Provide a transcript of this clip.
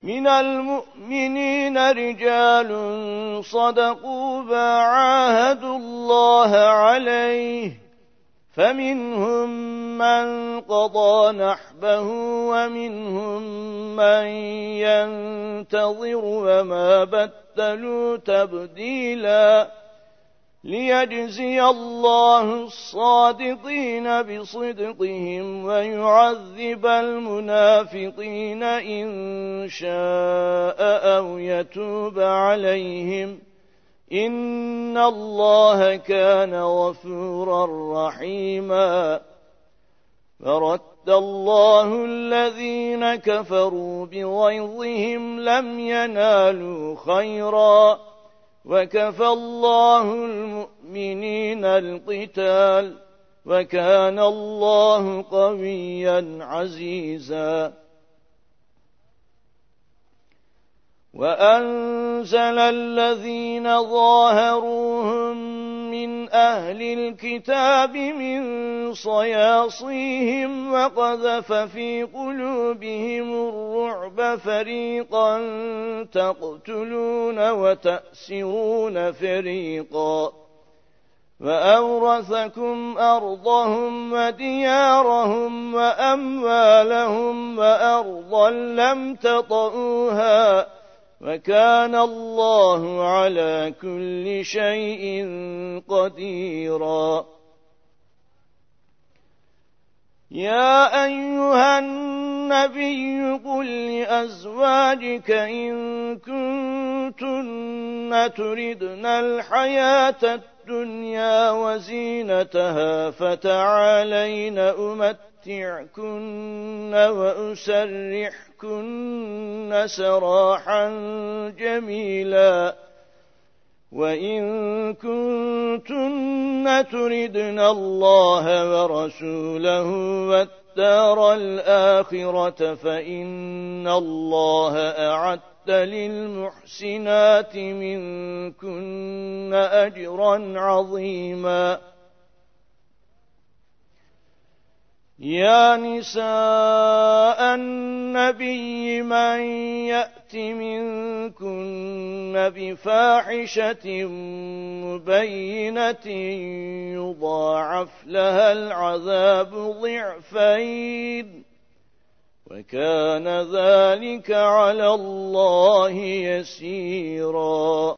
من المؤمنين رجال صدقوا ما عاهدوا الله عليه فمنهم من قضى نحبه ومنهم من ينتظر وما بدلوا تبديلا ليجزي الله الصادقين بصدقهم ويعذب المنافقين إن شاء أو يتوب عليهم إن الله كان غفورا رحيما فرد الله الذين كفروا بغيظهم لم ينالوا خيرا وكفى الله المؤمنين القتال وكان الله قويا عزيزا وأنزل الذين ظاهروهم من أهل الكتاب من صياصيهم وقذف في قلوبهم الرعب فريقا تقتلون وتأسرون فريقا وأورثكم أرضهم وديارهم وأموالهم وأرضا لم تطئوها وكان الله على كل شيء قديرا يا أيها النبي قل لأزواجك إن كنتن تردن الحياة الدنيا وزينتها فتعالين أمتعكن وأسرحكن سراحا جميلا وإن كنتن تردن الله ورسوله والدار الآخرة فإن الله أعد للمحسنات منكن أجرا عظيما يا نساء النبي من يأت منكن بفاحشة مبينة يضاعف لها العذاب ضعفين وكان ذلك على الله يسيرا